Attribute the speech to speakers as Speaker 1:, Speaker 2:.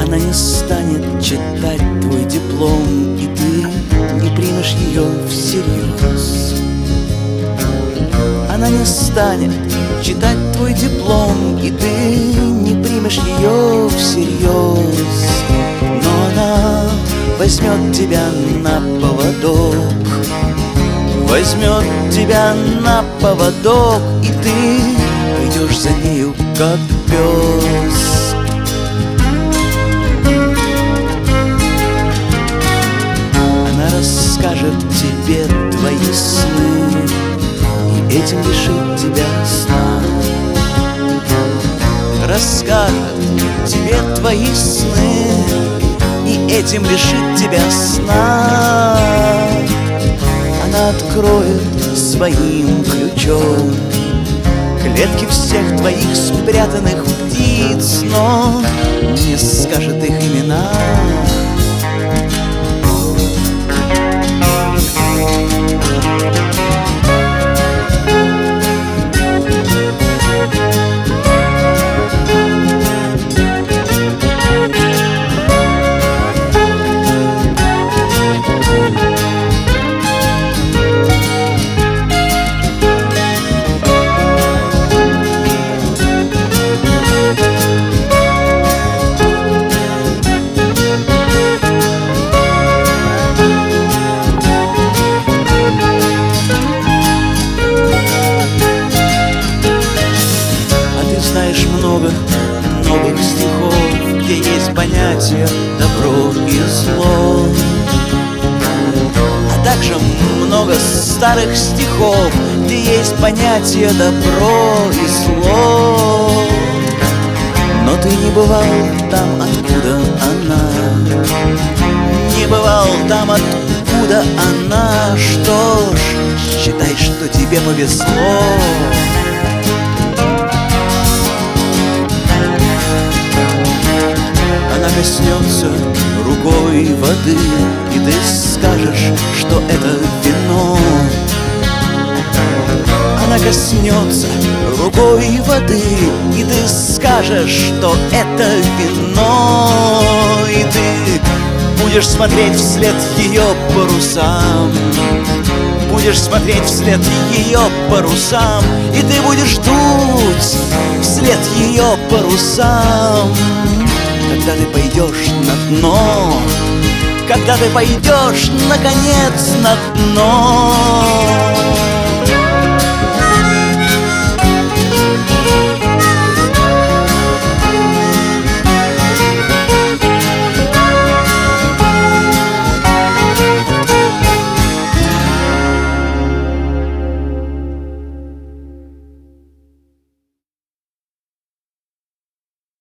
Speaker 1: Она не станет читать твой диплом, и ты не примешь ее всерьез. Она не станет читать твой диплом, и ты не примешь ее всерьез. Но она возьмет тебя на поводок, возьмет тебя на поводок, и ты пойдешь за нею, как пес. Она расскажет тебе твои сны и этим лишит тебя сна. Расскажет тебе твои сны и этим лишит тебя сна. Она откроет своим ключом клетки всех твоих спрятанных птиц, но не скажет их имена. Знаешь много новых стихов, где есть понятие добро и зло, а также много старых стихов, где есть понятие добро и зло. Но ты не бывал там, откуда она, не бывал там, откуда она. Что ж, считай, что тебе повезло. Она коснется рукой воды, и ты скажешь, что это вино. Она коснется рукой воды, и ты скажешь, что это вино. И ты будешь смотреть вслед ее парусам, будешь смотреть вслед ее парусам, и ты будешь дуть вслед ее парусам. Когда ты пойдешь на дно, когда ты пойдешь наконец на дно.